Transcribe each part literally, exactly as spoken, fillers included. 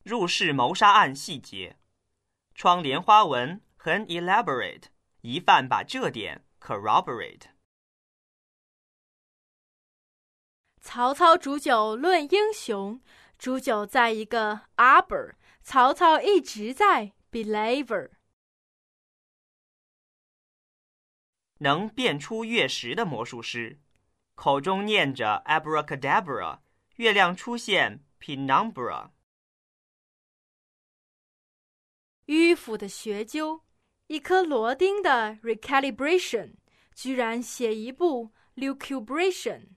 入室谋杀案细节，窗帘花纹很 elaborate， 疑犯把这点 corroborate。 曹操煮酒论英雄，煮酒在一个 arbor， 曹操一直在 belabor。 能变出月食的魔术师，口中念着 abracadabra， 月亮出现 penumbra。 迂腐的学究，一颗螺钉的 recalibration， 居然写一部 lucubration。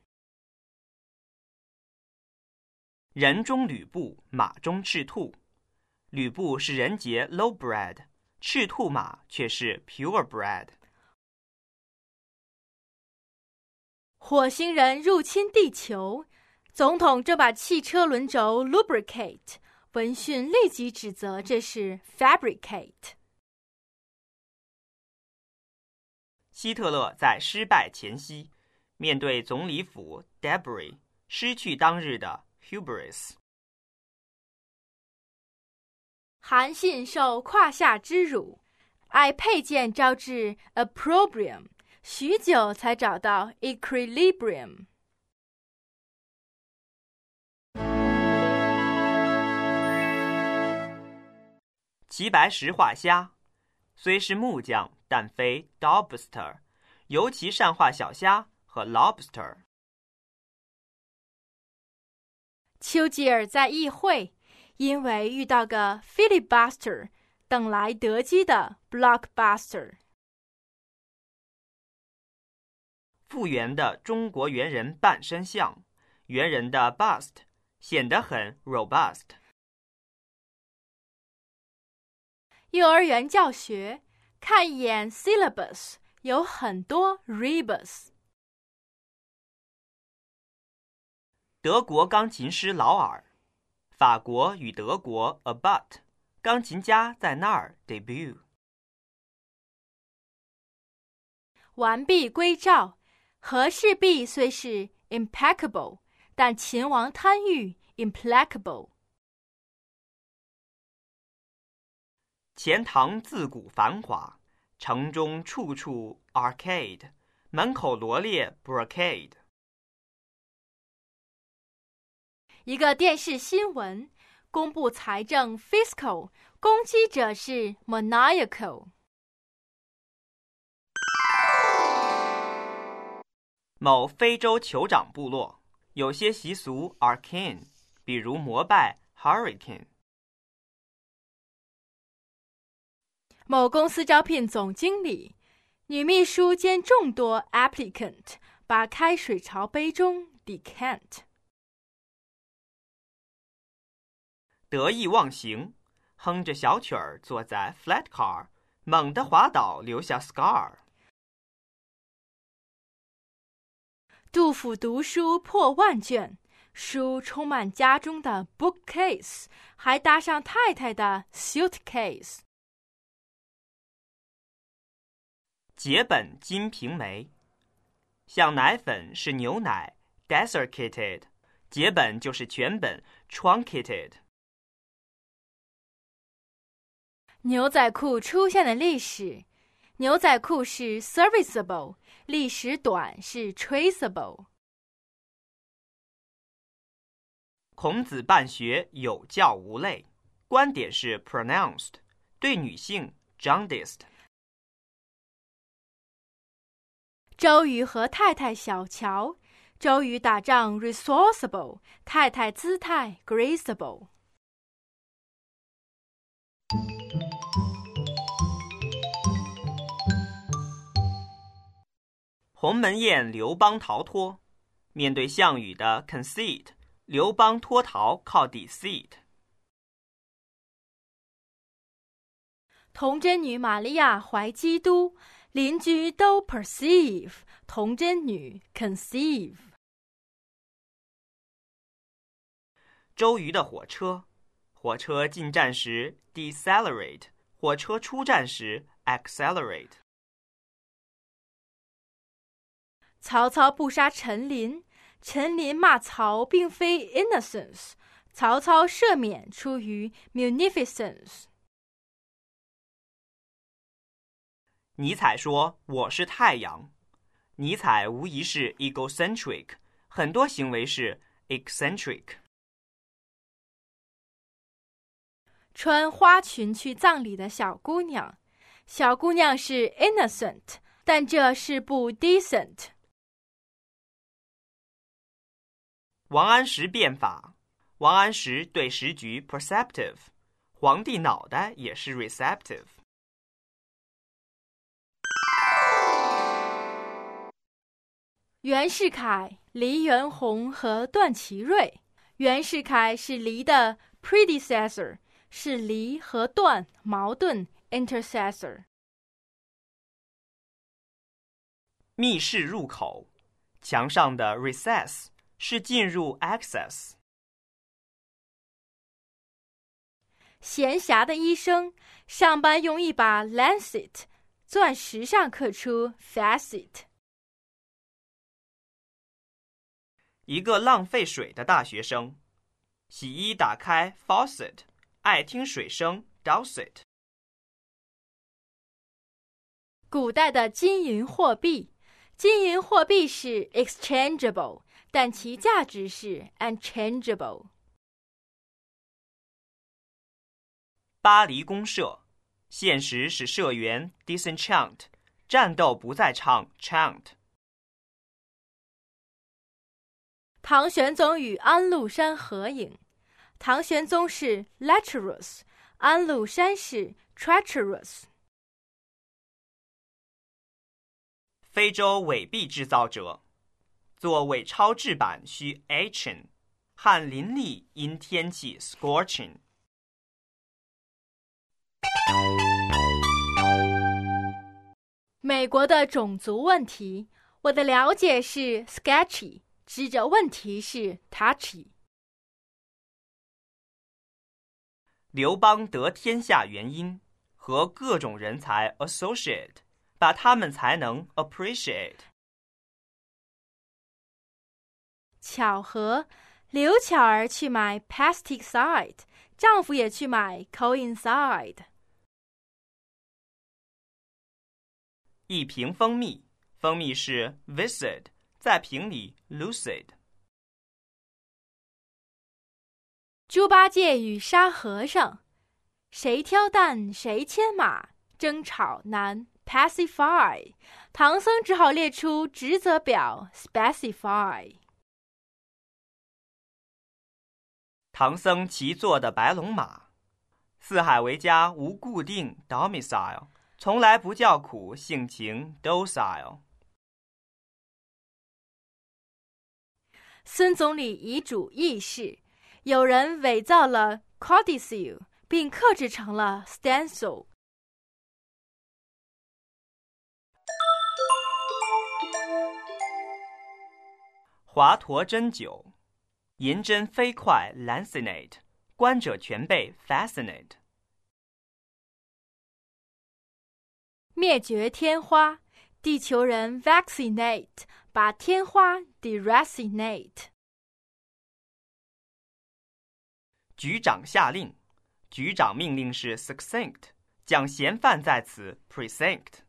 人中吕布，马中赤兔。吕布是人杰 lowbred， 赤兔马却是 purebred。 火星人入侵地球，总统正把汽车轮轴 lubricate， 闻讯立即指责这是 fabricate。 希特勒在失败前夕，面对总理府 debris， 失去当日的 hubris。 韩信受胯下之辱，爱佩剑招致 opprobrium， 许久才找到 equilibrium。 齐白石画虾，虽是木匠，但非 dobster， 尤其善画小虾和 lobster。 丘吉尔在议会，因为遇到个 filibuster， 等来得机的 blockbuster。 复原的中国猿人半身像，猿人的 bust 显得很 robust。 幼儿园教学，看一眼 syllabus， 有很多 rebus。 德国钢琴师劳尔，法国与德国 abut， 钢琴家在那儿 debut。 完璧归赵，和氏璧虽是 impeccable， 但秦王贪欲 implacable。 钱塘自古繁华，城中处处 arcade， 门口罗列 brocade。 一个电视新闻，公布财政 fiscal， 攻击者是 maniacal。 某非洲酋长部落有些习俗 arcane， 比如膜拜 hurricane。 某公司招聘总经理，女秘书兼众多 applicant， 把开水朝杯中 decant。 得意忘形，哼着小曲儿坐在 flat car， 猛地滑倒留下 scar。 杜甫读书破万卷，书充满家中的 bookcase， 还搭上太太的 suitcase。 解本金瓶梅，像奶粉是牛奶 desiccated， 解本就是全本 truncated。 牛仔裤出现的历史，牛仔裤是 serviceable， 历史短是 traceable。 孔子办学有教无类，观点是 pronounced， 对女性 jaundiced。 周瑜和太太小乔，周瑜打仗 resourceable， 太太姿态 graceable。 鸿门宴刘邦逃脱，面对项羽的 conceit， 刘邦脱逃靠 deceit。 童贞女玛利亚怀基督，邻居都 perceive， 童贞女 conceive。 周瑜的火车，火车进站时 decelerate， 火车出站时 accelerate。 曹操不杀陈琳，陈琳骂曹并非 innocence， 曹操赦免出于 munificence。 尼采说我是太阳。尼采无疑是 egocentric， 很多行为是 eccentric。 穿花裙去葬礼的小姑娘，小姑娘是 innocent， 但这是不 decent。 王安石变法，王安石对时局 perceptive， 皇帝脑袋也是 receptive。 袁世凯、黎元洪和段祺瑞。袁世凯是黎的 predecessor， 是黎和段矛盾 intercessor。 密室入口，墙上的 recess 是进入 access。 闲暇的医生上班用一把 lancet， 钻石上刻出 facet。 一个浪费水的大学生，洗衣打开 faucet， 爱听水声 dulcet。 古代的金银货币，金银货币是 exchangeable， 但其价值是 unchangeable。 巴黎公社，现实使社员 disenchant， 战斗不再唱 chant。 唐玄宗与安禄山合影，唐玄宗是 lecherous， 安禄山是 treacherous。 非洲伪币制造者，做伪钞制版需 etching， 汗淋漓因天气 scorching。 美国的种族问题，我的了解是 sketchy， 指着问题是 touchy。 刘邦得天下原因，和各种人才 associate， 把他们才能 appreciate。 巧合，刘巧儿去买 pesticide， 丈夫也去买 coincide。 一瓶蜂蜜，蜂蜜是 viscid， 在瓶里 lucid。 猪八戒与沙和尚，谁挑担谁牵马，争吵难 pacify， 唐僧只好列出职责表 specify。 唐僧骑坐的白龙马，四海为家无固定 domicile， 从来不叫苦，性情 docile。 孙总理遗嘱议事，有人伪造了 codicil， 并刻制成了 stencil。 华佗针灸，银针飞快 lancinate， 观者全被 fascinate。 灭绝天花，地球人 vaccinate， 把天花 deracinate。 局长下令，局长命令是 succinct， 讲嫌犯在此 precinct。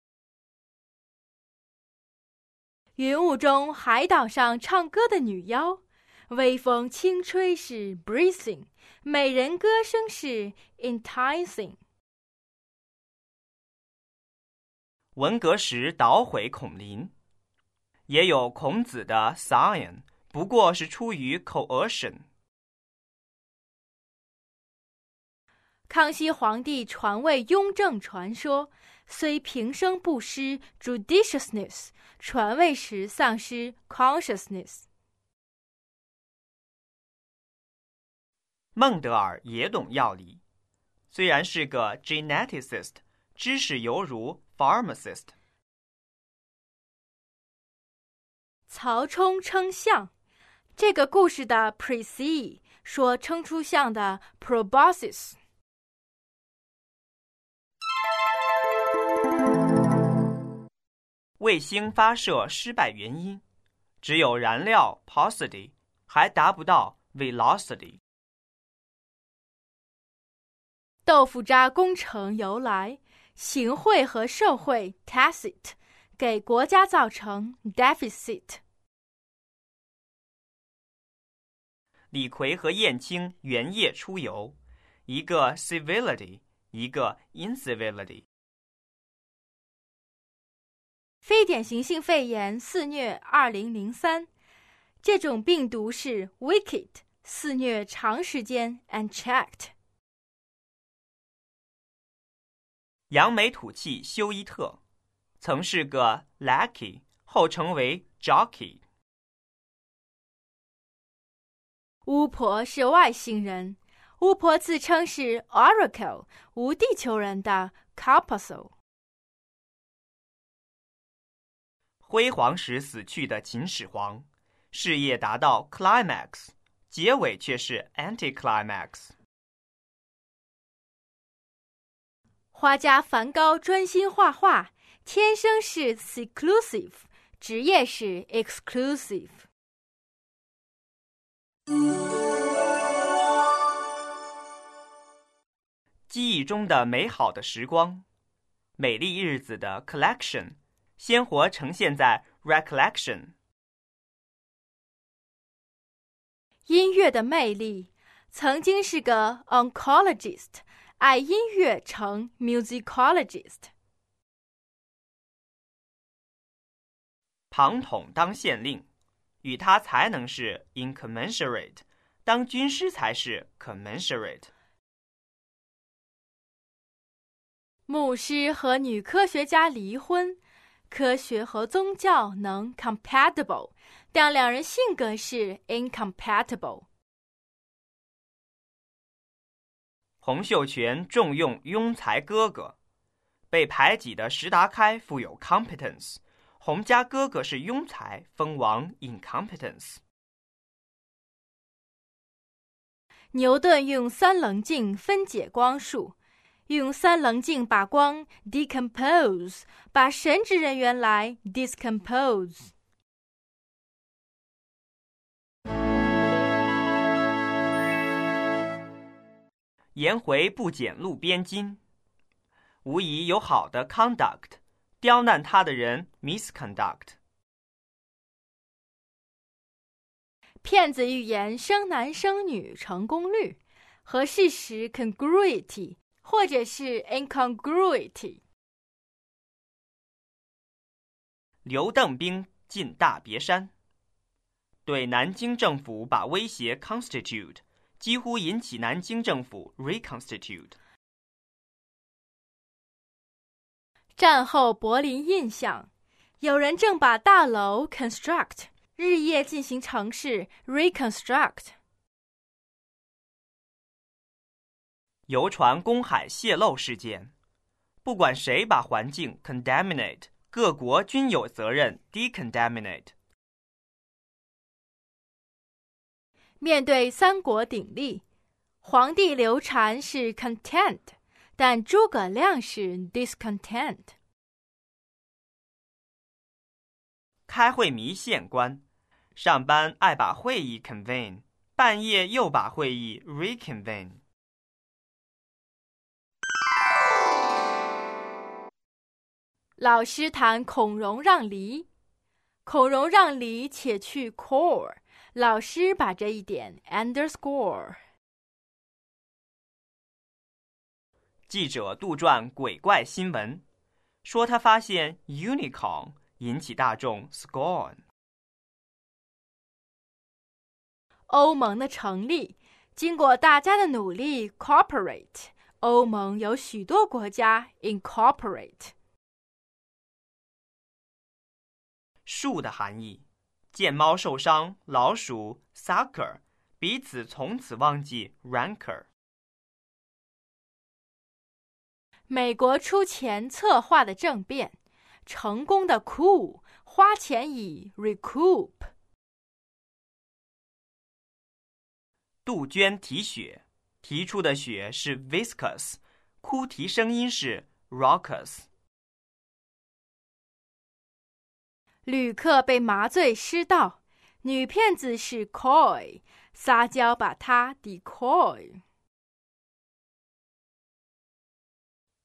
云雾中海岛上唱歌的女妖，微风轻吹是 breezing， 美人歌声是 enticing。 文革时捣毁孔林，也有孔子的 scion， 不过是出于 coercion。 康熙皇帝传位雍正传说，虽平生不失 judiciousness， 传位时丧失 consciousness。 孟德尔也懂药理，虽然是个 geneticist， 知识犹如 pharmacist。 曹冲称象，这个故事的 precede 说称出象的 proboscis。 卫星发射失败原因，只有燃料 paucity，还达不到 velocity。 豆腐渣工程由来，行贿和受贿 tacit， 给国家造成 deficit。 李逵和燕青原夜出游，一个 civility， 一个 incivility。 非典型性肺炎肆虐二零零三，这种病毒是 wicked， 肆虐长时间 unchecked。 扬眉吐气休伊特，曾是个 lackey， 后成为 jockey。 巫婆是外星人，巫婆自称是 Oracle， 无地球人的 Corpuscle。 辉煌时死去的秦始皇，事业达到 climax， 结尾却是 anticlimax。 画家梵高专心画画，天生是 seclusive， 职业是 exclusive。 记忆中的美好的时光，美丽日子的 collection， 鲜活呈现在 recollection。 音乐的魅力，曾经是个 oncologist， 爱音乐成 musicologist。 庞统当县令，与他才能是 incommensurate， 当军师才是 commensurate。 牧师和女科学家离婚，科学和宗教能 compatible， 但两人性格是 incompatible。 洪秀全重用庸才哥哥，被排挤的石达开富有 competence， 洪家哥哥是庸才，封王 incompetence。 牛顿用三棱镜分解光束，用三棱镜把光 decompose， 把神职人员来 discompose。 颜回不捡路边巾，无疑有好的 conduct， 刁难他的人 misconduct。 骗子预言生男生女成功率和事实 congruity， 或者是 incongruity。 刘邓兵进大别山，对南京政府把威胁 constitute， 几乎引起南京政府 reconstitute。 战后柏林印象，有人正把大楼 construct， 日夜进行城市 reconstruct。 游船公海泄漏事件，不管谁把环境 contaminate， 各国均有责任 decontaminate。 面对三国鼎立，皇帝刘禅是 content， 但诸葛亮是 discontent。 开会迷县官，上班爱把会议 convene， 半夜又把会议 reconvene。 老师谈孔融让梨，孔融让梨且去 core， 老师把这一点 underscore。 记者杜撰鬼怪新闻，说他发现 unicorn， 引起大众 scorn。 欧盟的成立，经过大家的努力 cooperate， 欧盟有许多国家 incorporate。 树的含义，见猫受伤，老鼠 sucker， 彼此从此忘记 rancor。 美国出钱策划的政变，成功的 coup， 花钱以 recoup。 杜鹃提雪，提出的雪是 viscous， 哭啼声音是 raucous。 旅客被麻醉施盗，女骗子是 coy， 撒娇把他 decoy。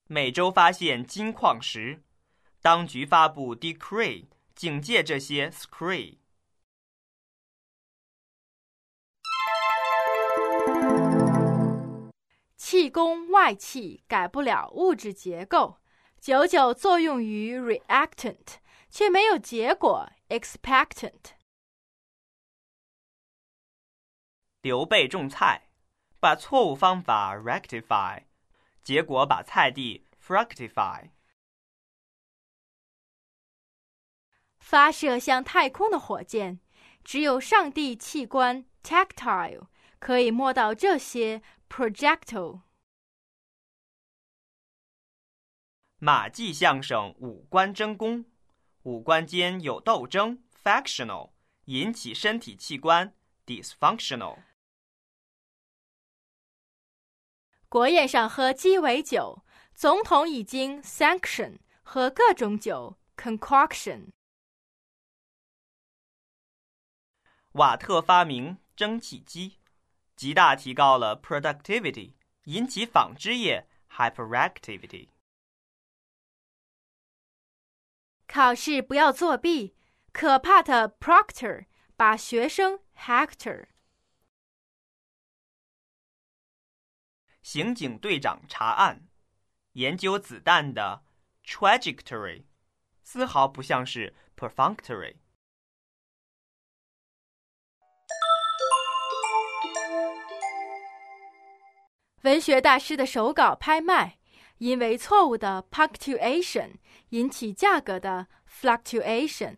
美洲发现金矿石，当局发布 decree 警戒这些 scree。 气功外气改不了物质结构，久久作用于 reactant， 却没有结果 expectant。 刘备种菜，把错误方法 rectify， 结果把菜地 fructify。 发射向太空的火箭，只有上帝器官 tactile 可以摸到这些 projectile。 马季相声五官争功，五官间有斗争 factional， 引起身体器官 dysfunctional。 国宴上喝鸡尾酒，总统已经 sanction 喝各种酒 concoction。 瓦特发明蒸汽机，极大提高了 productivity， 引起纺织业 hyperactivity。 考试不要作弊，可怕的 proctor 把学生 Hector。 刑警队长查案，研究子弹的 trajectory， 丝毫不像是 perfunctory。 文学大师的手稿拍卖，因为错误的 punctuation 引起价格的 fluctuation。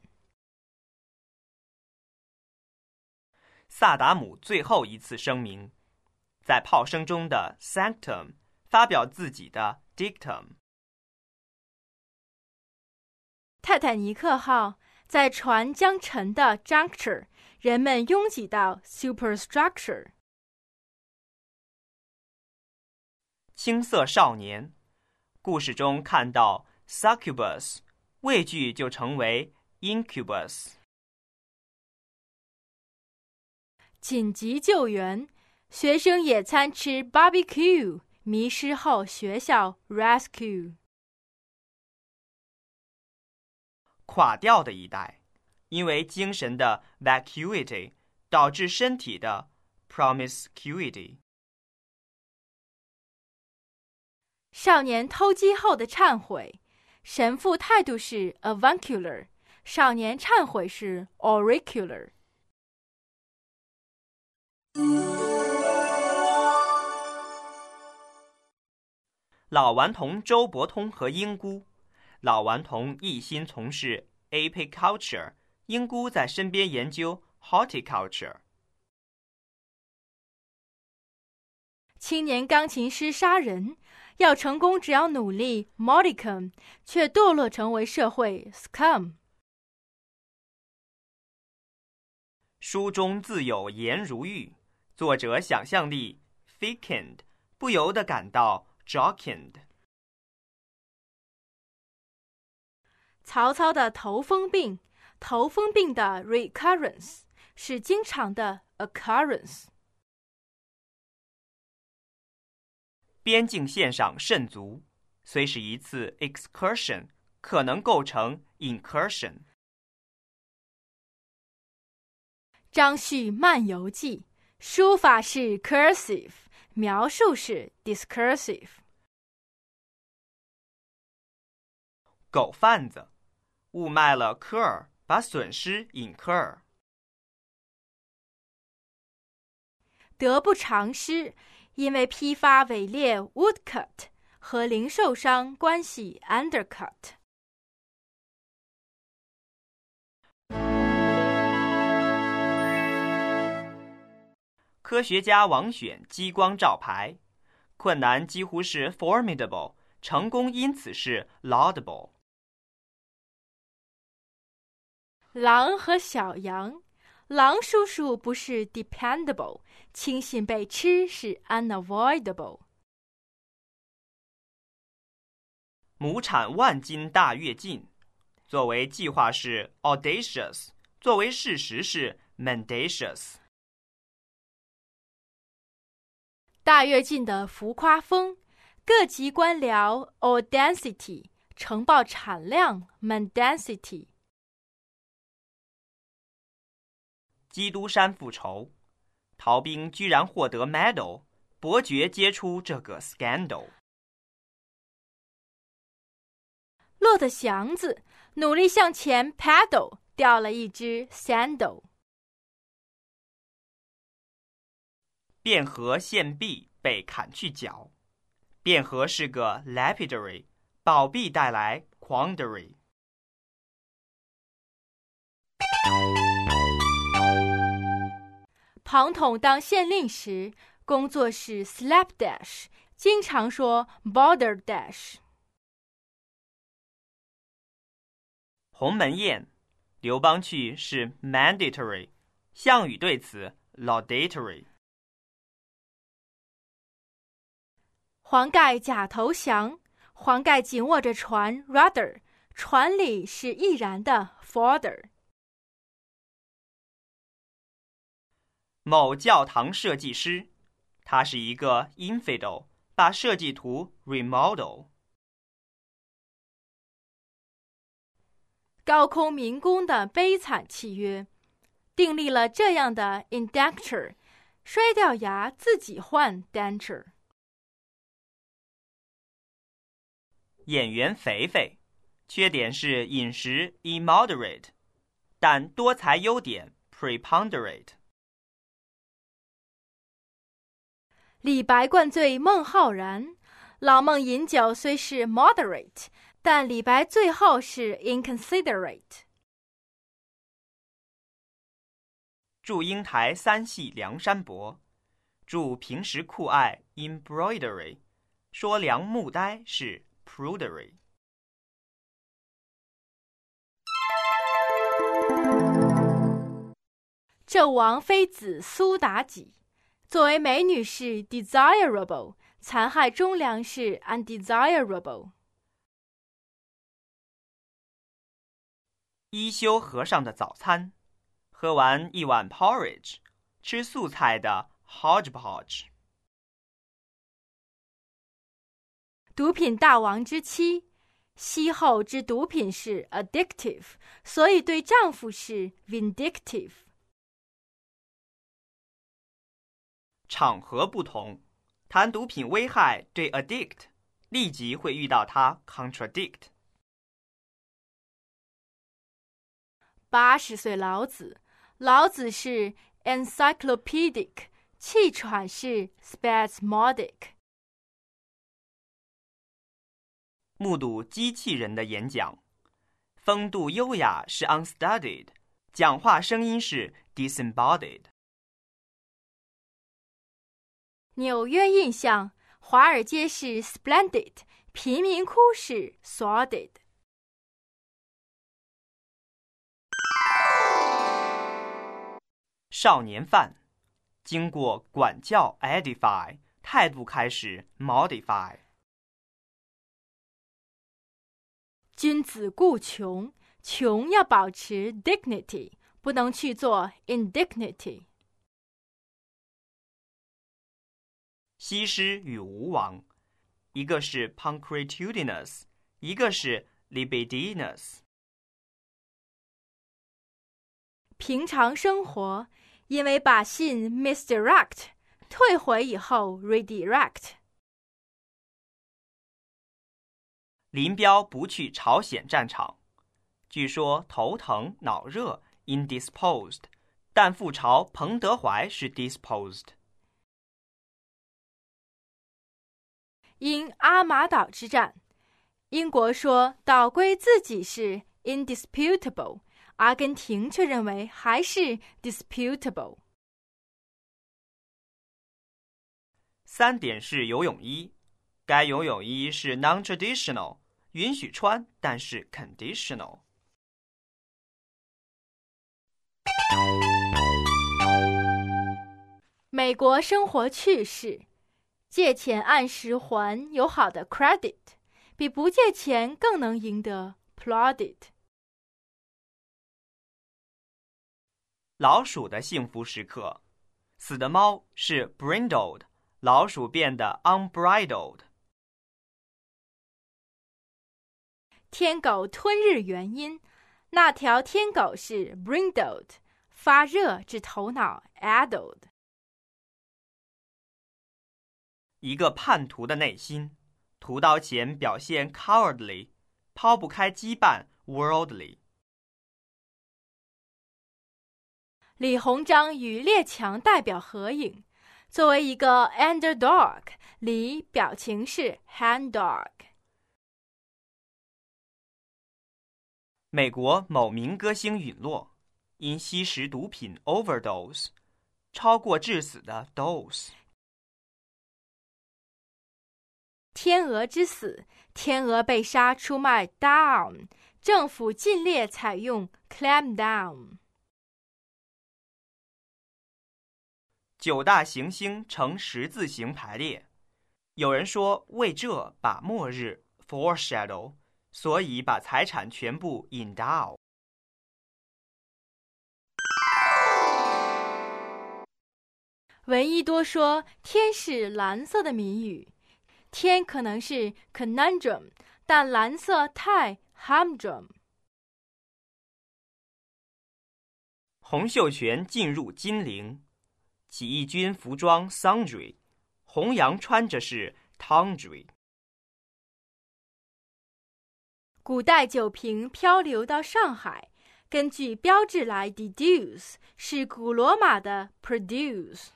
萨达姆最后一次声明，在炮声中的 sanctum 发表自己的 dictum。 泰坦尼克号在船将沉的 juncture， 人们拥挤到 superstructure。 青涩少年，故事中看到 succubus， 畏惧就成为 incubus。 紧急救援，学生野餐吃 barbecue， 迷失后学校 rescue。 垮掉的一代，因为精神的 vacuity 导致身体的 promiscuity。 少年偷鸡后的忏悔，神父态度是 avuncular， 少年忏悔是 auricular。 老顽童周伯通和英姑，老顽童一心从事 apiculture， 英姑在身边研究 horticulture。 青年钢琴师杀人，要成功只要努力 modicum， 却堕落成为社会 scum。 书中自有颜如玉，作者想象力 thickened， 不由得感到 jocund。 曹操的头风病，头风病的 recurrence 是经常的 occurrence。 边境线上甚足，虽是一次 excursion， 可能构成 incursion。 张旭漫游记，书法是 cursive， 描述是 discursive。 狗贩子误卖了科尔，把损失 incur。 得不偿失，因为批发伪劣 woodcut 和零售商关系 undercut。 科学家王选激光照排，困难几乎是 formidable， 成功因此是 laudable。 狼和小羊，狼叔叔不是 dependable， 轻信被吃是 unavoidable。 亩产万斤大跃进，作为计划是 audacious， 作为事实是 mendacious。 大跃进的浮夸风， 各级官僚 audacity， 呈报产量 mendacity。 基督山复仇，逃兵居然获得 medal， 伯爵揭出这个 scandal。 骆驼祥子努力向前 paddle， 掉了一只 sandal。 汴河献璧被砍去脚，汴河是个 lapidary， 宝璧带来 quandary。 庞统当县令时，工作是 slapdash， 经常说 balderdash。 鸿门宴，刘邦去是 mandatory， 项羽对此 laudatory。 黄盖假投降，黄盖紧握着船 rudder， 船里是易燃的 fodder。 某教堂设计师，他是一个 infidel， 把设计图 remodel。 高空民工的悲惨契约，订立了这样的 indenture， 摔掉牙自己换 denture。 演员肥肥，缺点是饮食 immoderate， 但多才优点 preponderate。 李白灌醉孟浩然，老孟饮酒虽是 moderate， 但李白最后是 inconsiderate。 祝英台三系梁山伯，祝平时酷爱 embroidery， 说梁木呆是 prudery。 纣王妃子苏妲己，作为美女是 desirable， 残害忠良是 undesirable。 一休和尚的早餐，喝完一碗 porridge， 吃素菜的 hodgepodge。 毒品大王之妻，西后之毒品是 addictive， 所以对丈夫是 vindictive。 场合不同，谈毒品危害对 addict， 立即会遇到它 contradict。 八十岁老子，老子是 encyclopedic， 气喘是 spasmodic。 目睹机器人的演讲，风度优雅是 unstudied， 讲话声音是 disembodied。 纽约印象，华尔街是 splendid， 贫民窟是 sordid。 少年犯，经过管教 edify， 态度开始 modify。 君子固穷，穷要保持 dignity， 不能去做 indignity。 西施与吴王，一个是 punctilious， 一个是 libidinous。 平常生活，因为把信 misdirect， 退回以后 redirect。 林彪不去朝鲜战场，据说头疼脑热 indisposed， 但赴朝彭德怀是 disposed。 因阿马岛之战，英国说岛归自己是 indisputable， 阿根廷却认为还是 disputable。 三点式游泳衣，该游泳衣是 non-traditional， 允许穿，但是 conditional。 美国生活趣事，借钱按时还有好的 credit， 比不借钱更能赢得 plaudit。 老鼠的幸福时刻，死的猫是 brindled， 老鼠变得 unbridled。 天狗吞日原因，那条天狗是 brindled， 发热致头脑 addled。 一个叛徒的内心，屠刀前表现 cowardly， 抛不开羁绊 worldly。 李鸿章与列强代表合影，作为一个 underdog， 李表情是 handdog。 美国某名歌星陨落，因吸食毒品 overdose， 超过致死的 dose。 天鹅之死，天鹅被杀出卖 down， 政府禁猎采用 clamp down。 九大行星呈十字形排列，有人说为这把末日 foreshadow， 所以把财产全部 endow。 闻一多说天是蓝色的谜语，天可能是 conundrum， 但蓝色太 humdrum。 洪秀全进入金陵，起义军服装 sundry， 弘扬穿着是 tundry。 古代酒瓶漂流到上海，根据标志来 deduce， 是古罗马的 produce。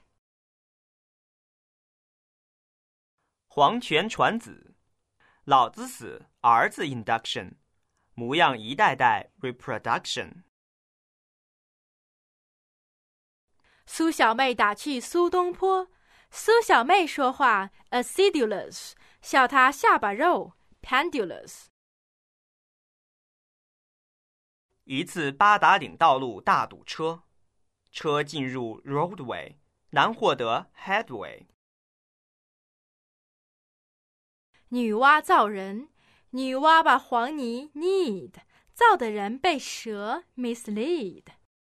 黄泉传子，老子死，儿子 induction， 模样一代代 reproduction。 苏小妹打去苏东坡，苏小妹说话 acidulous， 笑她下巴肉 pendulous。 一次八达岭道路大堵车，车进入 roadway， 难获得 headway。 女娲造人，女娲把黄泥 knead， 造的人被蛇 mislead。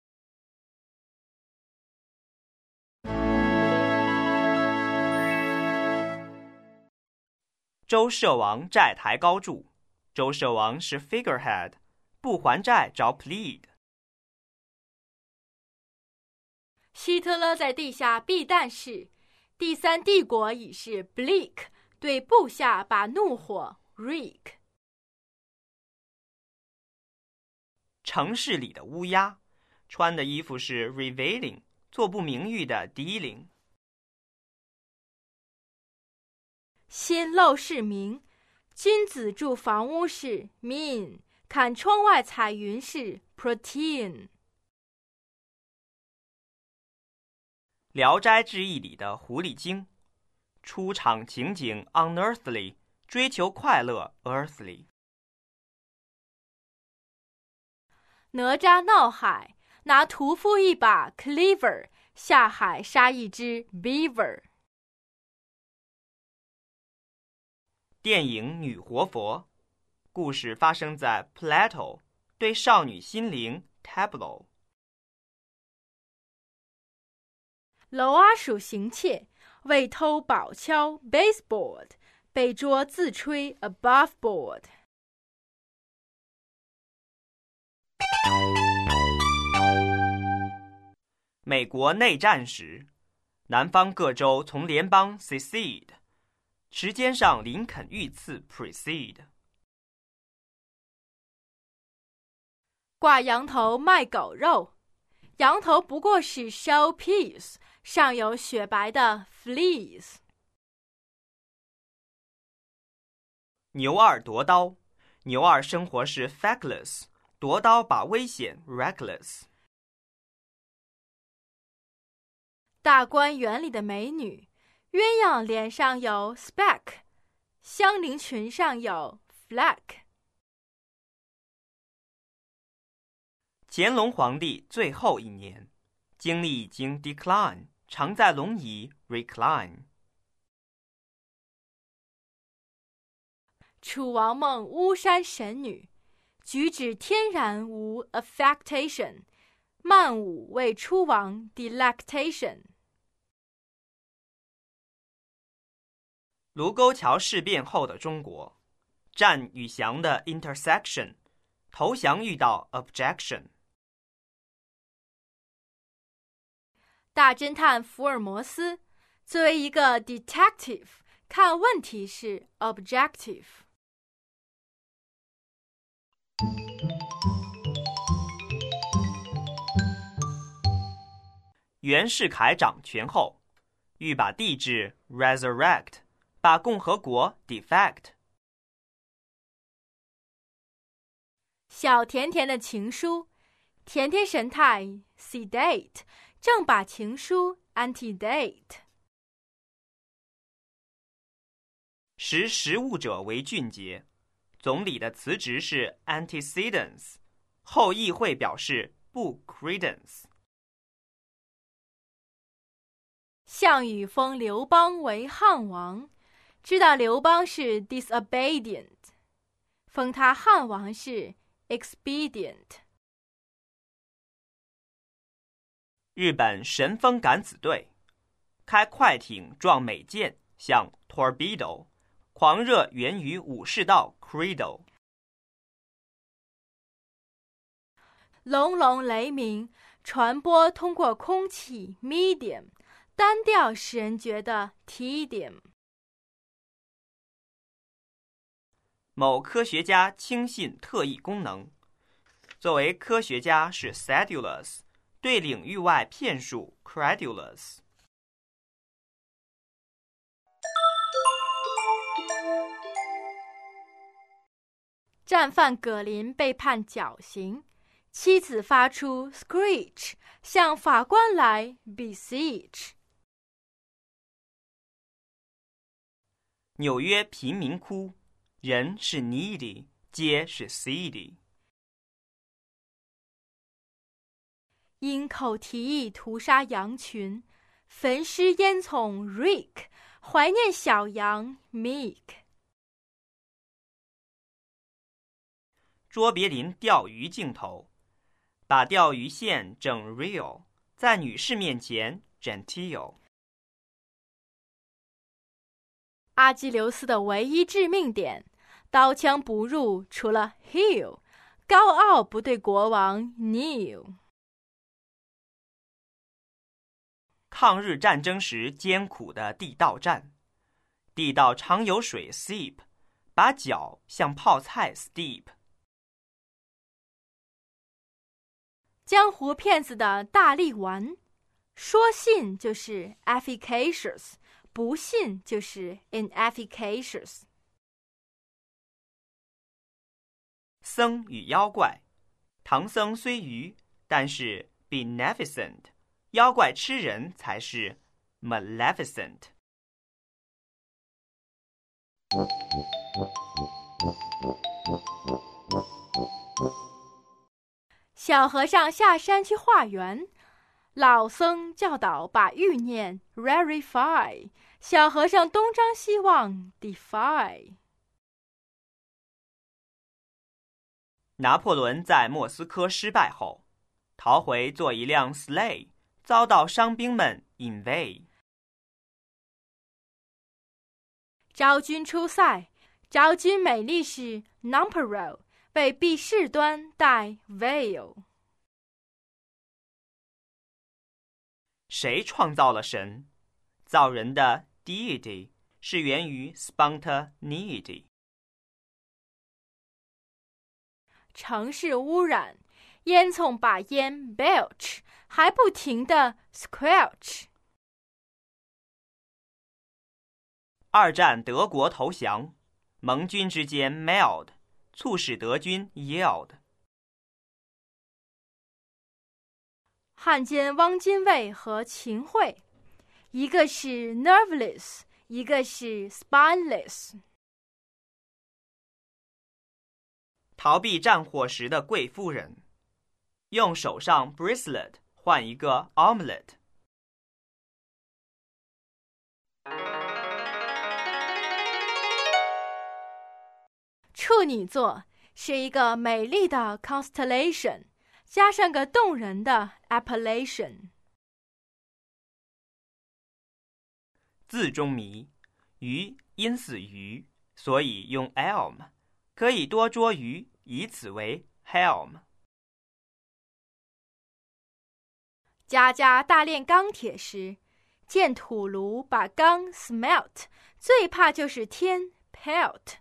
周摄王债台高筑，周摄王是 figurehead， 不还债找 plead。 希特勒在地下避弹室，第三帝国已是 bleak， 对部下把怒火 wreak。 城市里的乌鸦，穿的衣服是 revealing， 做不名誉的 dealing。 新陋室铭，君子住房屋是 mean， 看窗外彩云是 protein。 聊斋志异里的狐狸精，出场情景 unearthly， 追求快乐 earthly。 哪吒闹海，拿屠夫一把 cleaver， 下海杀一只 beaver。 电影《女活佛》，故事发生在 Plato， 对少女心灵 tableau。 娄阿鼠行窃，为偷宝锹 baseboard， 被捉自吹 above board。 美国内战时，南方各州从联邦 secede， 时间上林肯遇刺 precede。 挂羊头卖狗肉，羊头不过是 show piece， 上有雪白的 fleece。 牛二夺刀，牛二生活是 feckless， 夺刀把危险 reckless。 大观园里的美女，鸳鸯脸上有 speck， 香菱裙上有 fleck。 乾隆皇帝最后一年，精力已经 decline， 常在龙椅 recline。 楚王梦巫山神女，举止天然无 affectation， 曼舞为出王 delectation。 卢沟桥事变后的中国， 战与降的 intersection， 投降遇到 objection。 大侦探福尔摩斯作为一个 detective， 看问题是 objective。 袁世凯掌权后，欲把帝制 resurrect， 把共和国 defect。 小甜甜的情书，甜甜神态 sedate， 正把情书 antedate。 识时务者为俊杰，总理的辞职是 antecedents， 后议会表示不 credence。 项羽封刘邦为汉王，知道刘邦是 disobedient， 封他汉王是 expedient。 日本神风敢死队开快艇撞美舰，像 torpedo， 狂热源于武士道 credo。 隆隆雷鸣，传播通过空气 medium， 单调使人觉得 tedium。 某科学家轻信特异功能，作为科学家是 sedulous， 对领域外骗术 credulous。 战犯葛林被判绞刑，妻子发出 screech， 向法官来 beseech。 纽约贫民窟，人是 needy， 街是 seedy。 鹰口提议屠杀羊群，焚尸烟囱 reek， 怀念小羊 meek。 卓别林钓鱼镜头，把钓鱼线整 real， 在女士面前 genteel。 阿基琉斯的唯一致命点，刀枪不入，除了 heel， 高傲不对国王 kneel。 抗日战争时艰苦的地道战，地道常有水 seep， 把脚像泡菜 steep。 江湖骗子的大力丸，说信就是 efficacious， 不信就是 inefficacious。 僧与妖怪，唐僧虽愚，但是 beneficent， 妖怪吃人才是 maleficent。 小和尚下山去化缘，老僧教导把欲念 rarefy， 小和尚东张西望 defy。 拿破仑在莫斯科失败后，逃回坐一辆 sleigh， 遭到伤兵们 invade。 昭君出塞，昭君美丽是 nonpareil， 为避事端戴 veil。 谁创造了神？造人的 deity 是源于 spontaneity。 城市污染，烟囱把烟 belch， 还不停地 squelch。 二战德国投降，盟军之间 meld， 促使德军 yield。 汉奸汪精卫和秦桧，一个是 nerveless， 一个是 spineless。 逃避战火时的贵夫人，用手上 bracelet 换一个 omelette。 处女座是一个美丽的 constellation， 加上个动人的 appellation。 字中谜，鱼因死鱼，所以用 elm， 可以多捉鱼，以此为 helm。 家家大炼钢铁时，见土炉把钢 smelt， 最怕就是天 pelt。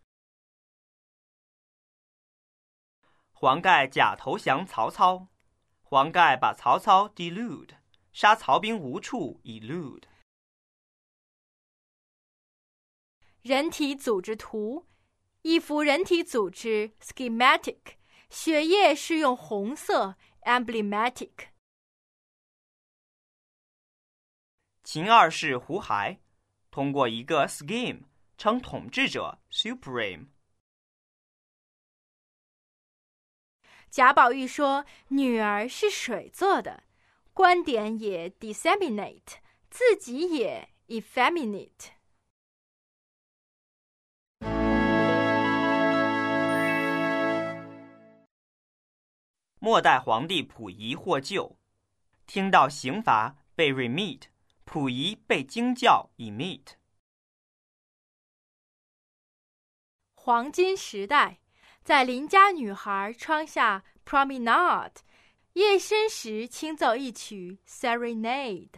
黄盖假投降曹操，黄盖把曹操 delude， 杀曹兵无处 elude。 人体组织图，一幅人体组织 schematic， 血液是用红色 emblematic。 秦二世胡亥，通过一个 scheme 称统治者 supreme。 贾宝玉说女儿是水做的，观点也 disseminate， 自己也 effeminate。 末代皇帝溥仪获救，听到刑罚被 remit， 溥仪被惊叫 emit。 黄金时代，在邻家女孩窗下 promenade， 夜深时轻奏一曲 serenade。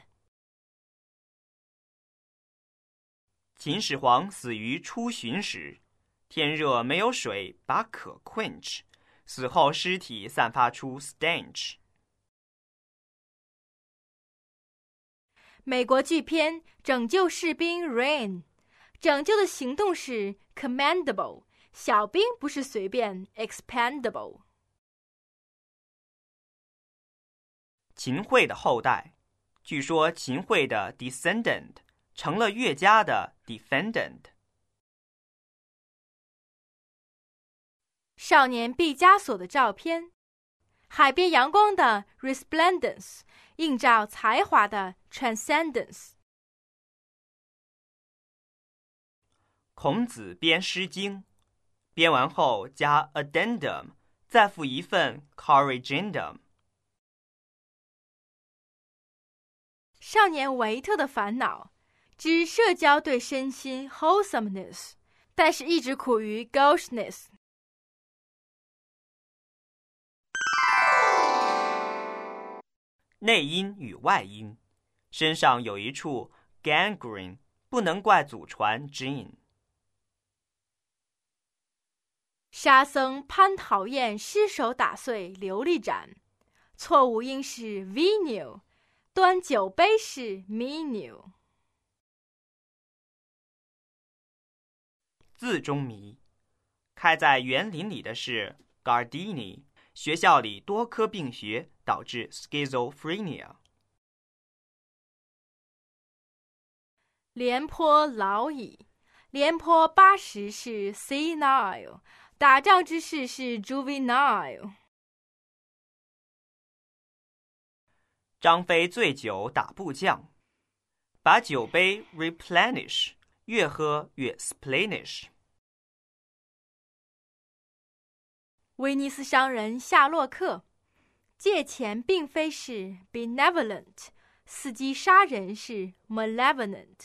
秦始皇死于出巡时，天热没有水把渴 quench， 死后尸体散发出 stench。 美国剧片拯救士兵 Rain， 拯救的行动是 commendable， 小兵不是随便 expendable。 秦桧的后代，据说秦桧的 descendant 成了岳家的 defendant。 少年毕加索的照片，海边阳光的 resplendence， 映照才华的 transcendence。 孔子编《诗经》，编完后加 addendum， 再附一份 corrigendum。 少年维特的烦恼，指社交对身心 wholesomeness， 但是一直苦于 gaucheness。 内因与外因，身上有一处 gangrene， 不能怪祖传 gene。 沙僧蟠桃宴失手打碎琉璃盏，错误应是 venue， 端酒杯是 menu。 字中谜，开在园林里的是 gardenia， 学校里多科并学，导致 schizophrenia。 廉颇老矣，廉颇八十是 senile， 打仗之事是 juvenile。 张飞醉酒打部将，把酒杯 replenish， 越喝越 spleenish。 威尼斯商人夏洛克，借钱并非是 benevolent， 伺机杀人是 malevolent。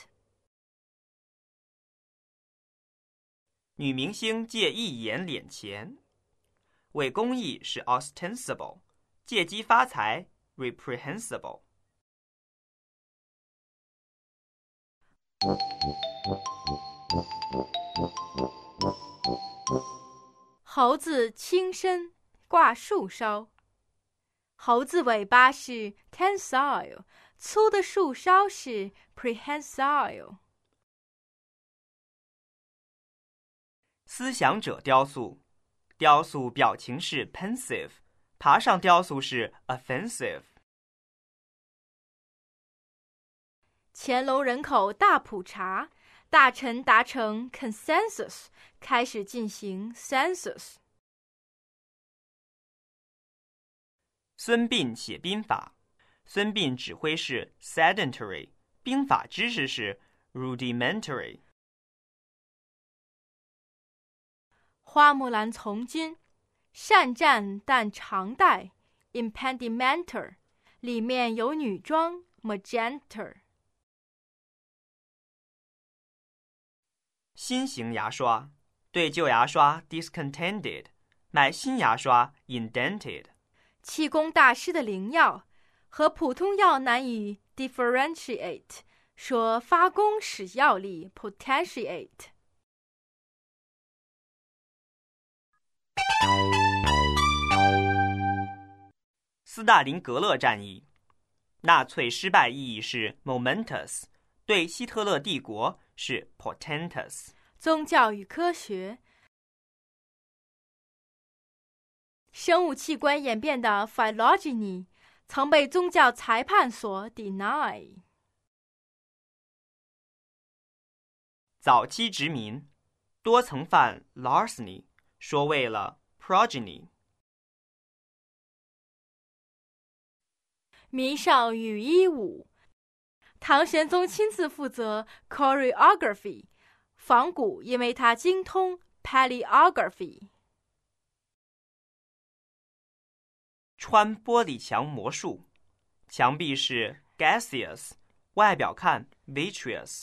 女明星借一眼敛钱，伪公益是 ostensible， 借机发财 reprehensible。 猴子轻身挂树梢，猴子尾巴是 tensile， 粗的树梢是 prehensile。 思想者雕塑，雕塑表情是 pensive， 爬上雕塑是 offensive。 乾隆人口大普查，大臣达成 consensus， 开始进行 census。 孙膑写兵法，孙膑指挥是 sedentary， 兵法知识是 rudimentary。 花木兰从军，善战但常带 impedimenta， 里面有女装 magenta。 新型牙刷， 对旧牙刷 discontented， 买新牙刷 indented。 气功大师的灵药和普通药难以 differentiate， 说发功使药力 potentiate。 斯大林格勒战役，纳粹失败意义是 momentous， 对希特勒帝国是 portentous。 宗教与科学，生物器官演变的 phylogeny 曾被宗教裁判所 deny。 早期殖民，多曾犯 larceny， 说为了 progeny。 迷上羽衣舞，唐玄宗亲自负责 choreography， 仿古因为他精通 paleography。 穿玻璃墙魔术，墙壁是 gaseous， 外表看 vitreous。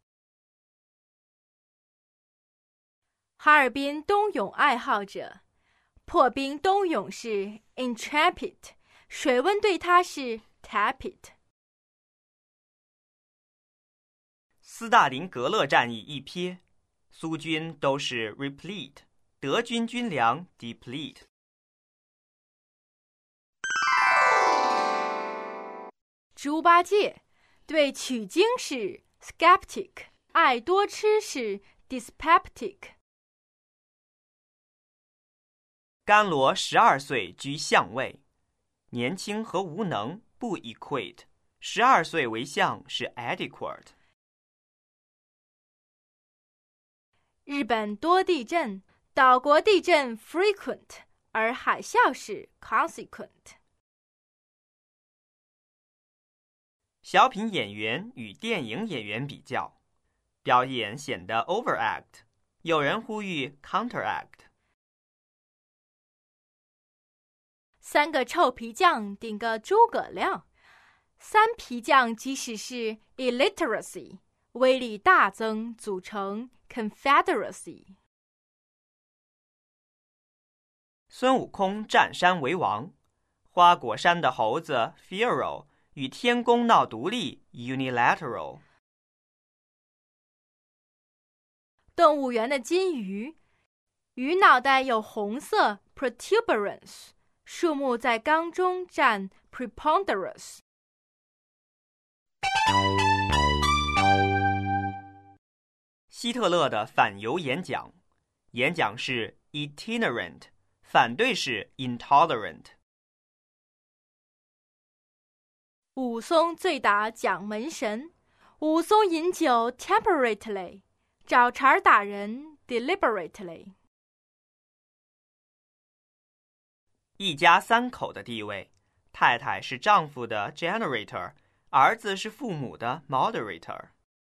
哈尔滨冬泳爱好者，破冰冬泳是 intrepid， 水温对它是 tepid。 斯大林格勒战役一瞥，苏军都是 replete， 德军军粮 deplete。 猪八戒对取经是 skeptic， 爱多吃是 dyspeptic。 甘罗十二岁居相位，年轻和无能不 equate， 十二岁为相是 adequate。 日本多地震，岛国地震 frequent， 而海啸是 consequent。 小品演员与电影演员比较，表演显得 overact， 有人呼吁 counteract。 三个臭皮匠顶个诸葛亮，三皮匠即使是 illiteracy， 威力大增，组成 confederacy。 孙悟空占山为王，花果山的猴子 Pharaoh 与天宫闹独立 unilateral。 动物园的金鱼，鱼脑袋有红色 protuberance， 树木在缸中占 preponderance。 希特勒的反犹演讲，演讲是 itinerant， 反对是 intolerant。 武松醉打蒋门神，武松饮酒 temperately， 找茬打人 deliberately。 一家三口的地位，太太是丈夫的 generator， 儿子是父母的 moderator。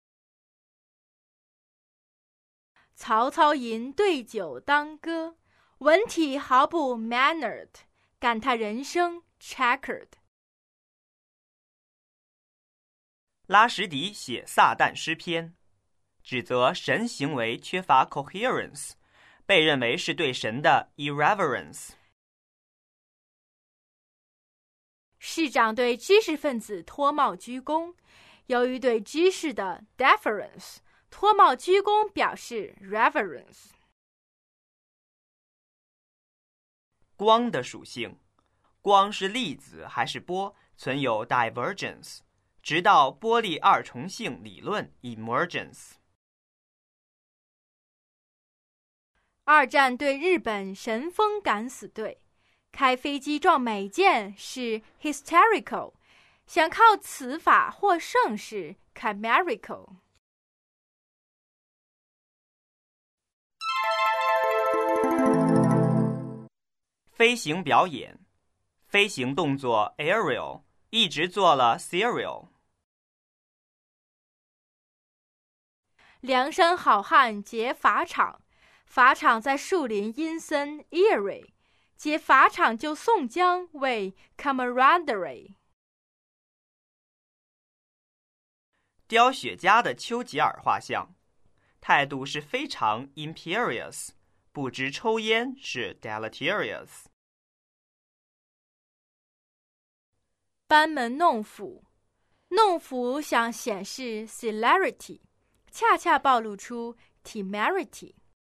曹操吟对酒当歌，文体毫不 mannered， 感叹人生 checkered。 拉什迪写撒旦诗篇，指责神行为缺乏 coherence， 被认为是对神的 irreverence。 市长对知识分子脱帽鞠躬，由于对知识的 deference， 脱帽鞠躬表示 reverence。 光的属性，光是粒子还是波，存有 divergence，直到波粒二重性理论 emergence。 二战对日本神风敢死队，开飞机撞美舰是 hysterical， 想靠此法获胜是 chimerical。 飞行表演，飞行动作 aerial， 一直做了 serial。 梁山好汉劫法场，法场在树林阴森 eerie， 劫法场救宋江为 camaraderie。 雕雪茄的丘吉尔画像， 态度是非常 imperious， 不知抽烟是 deleterious。 班门弄斧，弄斧想显示 celerity， 恰恰暴露出 temerity。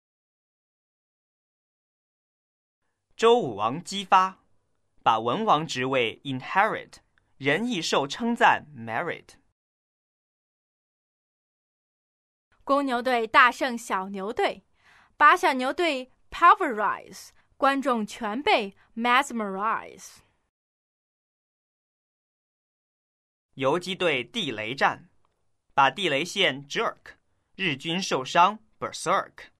周武王姬发，把文王职位 inherit， 人亦受称赞 merit。 公牛队大胜小牛队，把小牛队 pulverize， 观众全被 mesmerize。 游击队地雷战，把地雷线 jerk， 日军受伤 berserk。